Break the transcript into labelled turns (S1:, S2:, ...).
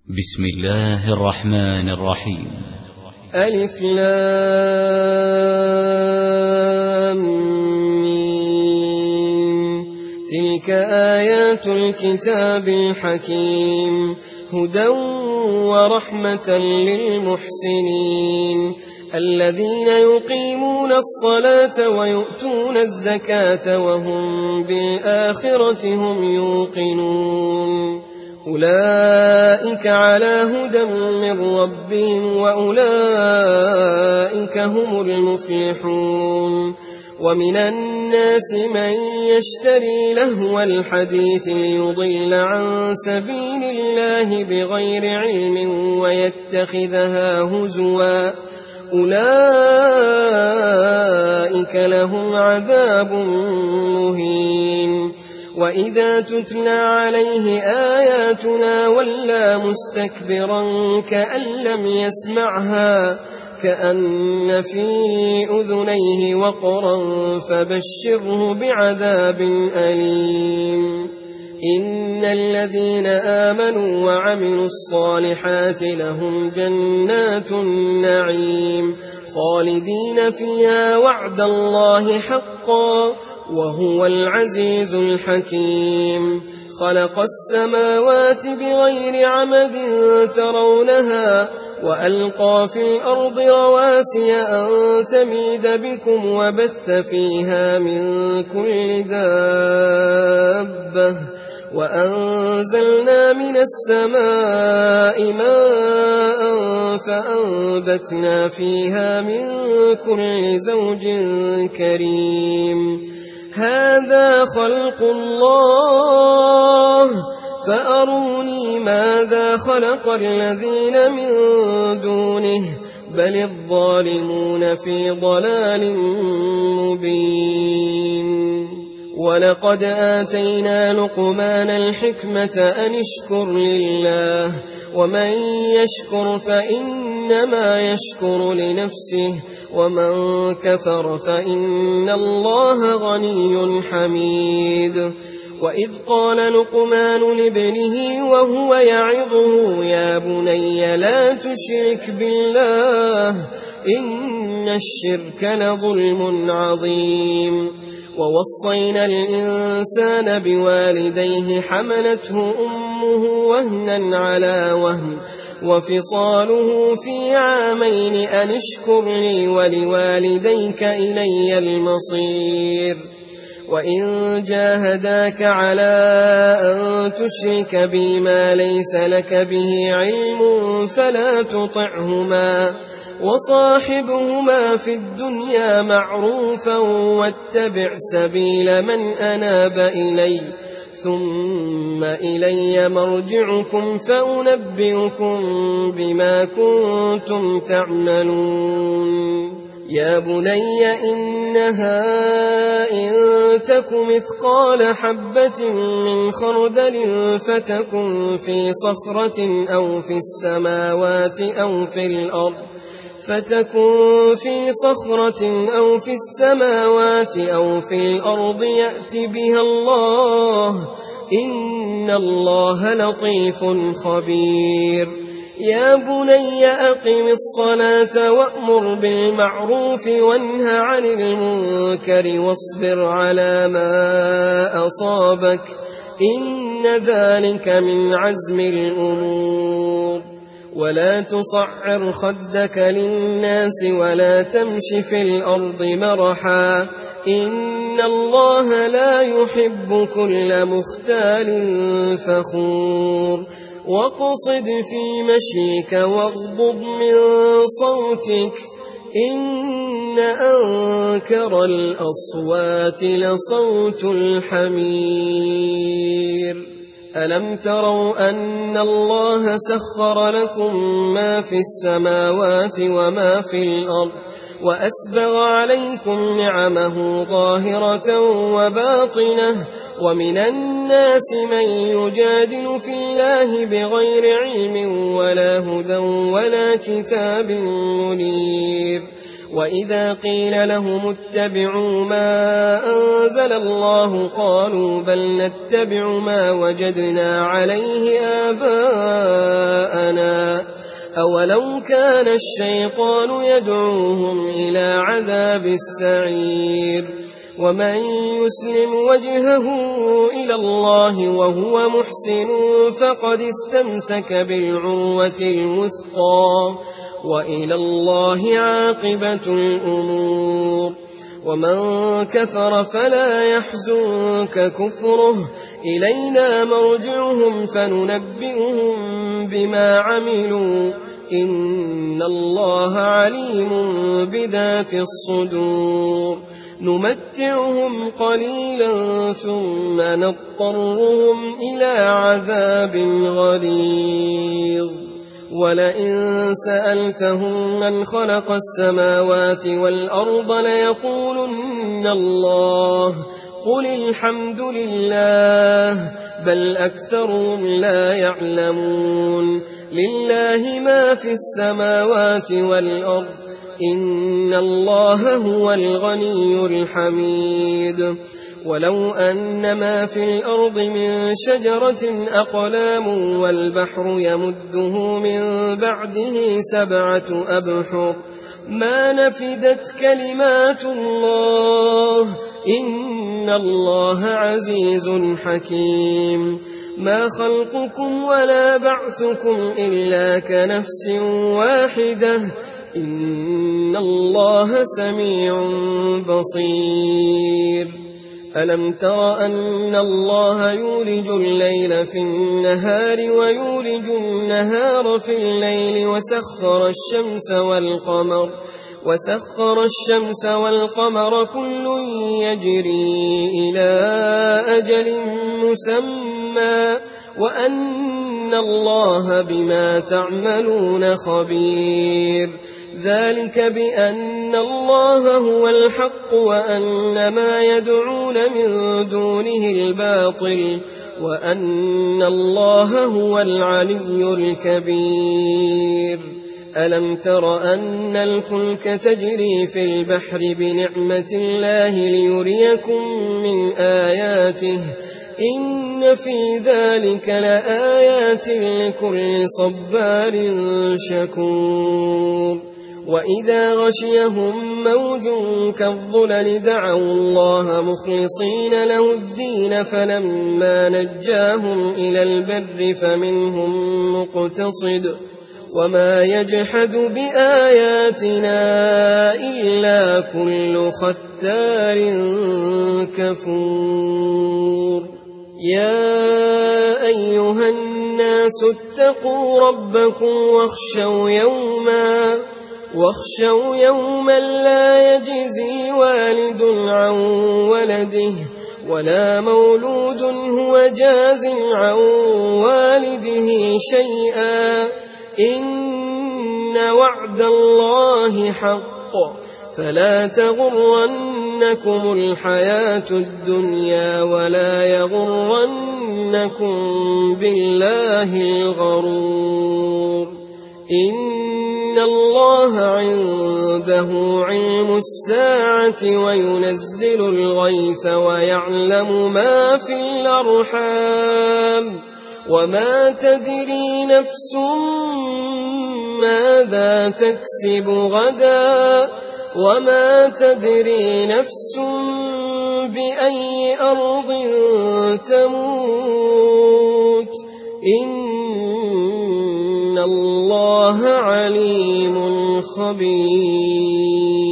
S1: بسم الله الرحمن الرحيم.
S2: ألف لام ميم. تلك آيات الكتاب الحكيم هدى ورحمة للمحسنين الذين يقيمون الصلاة ويؤتون الزكاة وهم بالآخرة هم يوقنون أولئك على هدى من ربهم وأولئك هم المفلحون. ومن الناس من يشتري لهو الحديث ليضل عن سبيل الله بغير علم ويتخذها هزوا أولئك لهم عذاب مهين. وإذا تتلى عليه آياتنا ولى مستكبرا كأن لم يسمعها كأن في أذنيه وقرا فبشره بعذاب أليم. إن الذين آمنوا وعملوا الصالحات لهم جنات النعيم خالدين فيها وعد الله حقا وهو العزيز الحكيم. خلق السماوات بغير عمد ترونها وألقى في الأرض رواسي أن تميد بكم وبث فيها من كل دابة وأنزلنا من السماء ماء فأنبتنا فيها من كل زوج كريم. هذا خلق الله فأروني ماذا خلق الذين من دونه بل الظالمون في ضلال مبين. ولقد آتينا لقمان الحكمة أن اشكر لله ومن يشكر فإنما يشكر لنفسه ومن كفر فإن الله غني حميد. وإذ قال لقمان لابنه وهو يعظه يا بني لا تشرك بالله إن الشرك لظلم عظيم. ووصينا الإنسان بوالديه حملته أمه وهنا على وهن وفصاله في عامين أن اشكر لي ولوالديك إلي المصير. وإن جاهداك على أن تشرك بي ما ليس لك به علم فلا تطعهما وصاحبهما في الدنيا معروفا واتبع سبيل من أناب إلي ثم إلي مرجعكم فأنبئكم بما كنتم تعملون. يا بني إنها إن تك مثقال حبة من خردل فتكن في صخرة أو في السماوات أو في الأرض يأت بها الله إن الله لطيف خبير. يا بني أقم الصلاة وأمر بالمعروف وانه عن المنكر واصبر على ما أصابك إن ذلك من عزم الأمور. ولا تصعر خدك للناس ولا تمش في الأرض مرحا إن الله لا يحب كل مختال فخور. واقصد في مشيك واغضض من صوتك إن أنكر الأصوات لصوت الحمير. ألم تروا أن الله سخر لكم ما في السماوات وما في الأرض وأسبغ عليكم نعمه ظاهرة وباطنة ومن الناس من يجادل في الله بغير علم ولا هدى ولا كتاب منير. وإذا قيل لهم اتبعوا ما أنزل الله قالوا بل نتبع ما وجدنا عليه آباءنا أولو كان الشيطان يدعوهم إلى عذاب السعير ومن يسلم وجهه إلى الله وهو محسن فقد استمسك بالعروة الوثقى وإلى الله عاقبة الأمور ومن كفر فلا يحزنك كفره إلينا مرجعهم فننبئهم بما عملوا إن الله عليم بذات الصدور نمتعهم قليلا ثم نضطرهم إلى عذاب غليظ ولئن سألتهم من خلق السماوات والأرض ليقولن الله قل الحمد لله بل أكثرهم لا يعلمون لله ما في السماوات والأرض إن الله هو الغني الحميد ولو أن ما في الأرض من شجرة أقلام والبحر يمده من بعده 7 أبحر ما نفدت كلمات الله إن الله عزيز حكيم ما خلقكم ولا بعثكم إلا كنفس واحدة إن الله سميع بصير ألم تر أن الله يولج الليل في النهار ويولج النهار في الليل وسخر الشمس والقمر كل يجري إلى أجل مسمى وأن الله بما تعملون خبير ذلك بأن الله هو الحق وأن ما يدعون من دونه الباطل وأن الله هو العلي الكبير ألم تر أن الفلك تجري في البحر بنعمة الله ليريكم من آياته إن في ذلك لآيات لكل صبار شكور وإذا غشيهم موج كالظلل دعوا الله مخلصين له الدين فلما نجاهم إلى البر فمنهم مقتصد وما يجحد بآياتنا إلا كل ختار كفور يا أيها الناس اتقوا ربكم واخشوا يوما لا يجزي والد عن ولده ولا مولود هو جاز عن والده شيئا إن وعد الله حق فلا تغرنكم الحياة الدنيا ولا يغرنكم بالله الغرور إن الله عنده علم الساعة وينزل الغيث ويعلم ما في الأرحام وما تدري نفس ماذا تكسب غدا وما تدري نفس بأي أرض تموت إن الله عليم خبير